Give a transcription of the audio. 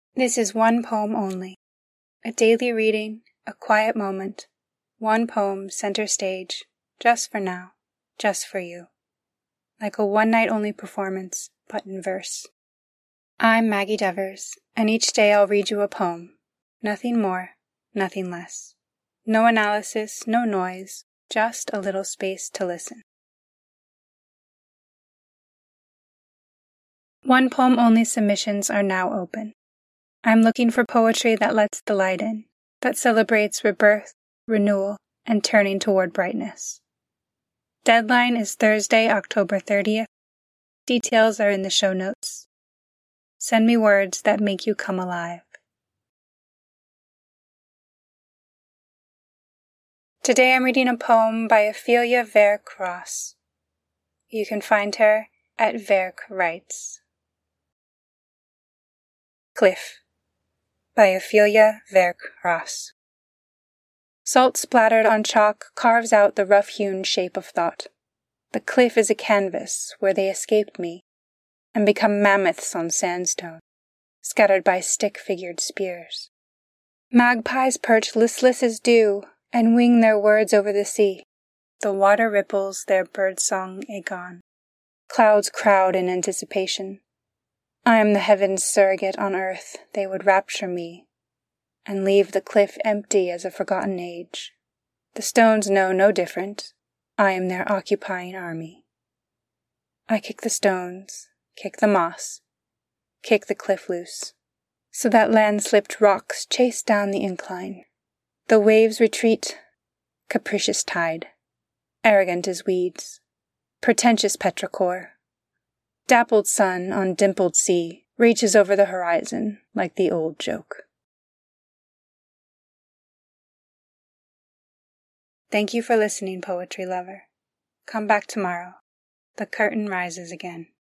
This is one poem only. A daily reading, a quiet moment. One poem center stage, just for now, just for you. Like a one-night-only performance, but in verse. I'm Maggie Devers, and each day I'll read you a poem. Nothing more, nothing less. No analysis, no noise, just a little space to listen. One poem only submissions are now open. I'm looking for poetry that lets the light in, that celebrates rebirth, renewal, and turning toward brightness. Deadline is Thursday, October 30th. Details are in the show notes. Send me words that make you come alive. Today I'm reading a poem by Ophelia Verk-Ross. You can find her at Verk Writes. Cliff by Ophelia Verk-Ross. Salt splattered on chalk carves out the rough-hewn shape of thought. The cliff is a canvas where they escaped me and become mammoths on sandstone, scattered by stick-figured spears. Magpies perch listless as dew and wing their words over the sea. The water ripples their birdsong agone. Clouds crowd in anticipation. I am the heavens' surrogate on earth. They would rapture me and leave the cliff empty as a forgotten age. The stones know no different. I am their occupying army. I kick the stones, kick the moss, kick the cliff loose, so that land-slipped rocks chase down the incline. The waves retreat, capricious tide, arrogant as weeds, pretentious petrichor. Dappled sun on dimpled sea reaches over the horizon like the old joke. Thank you for listening, poetry lover. Come back tomorrow. The curtain rises again.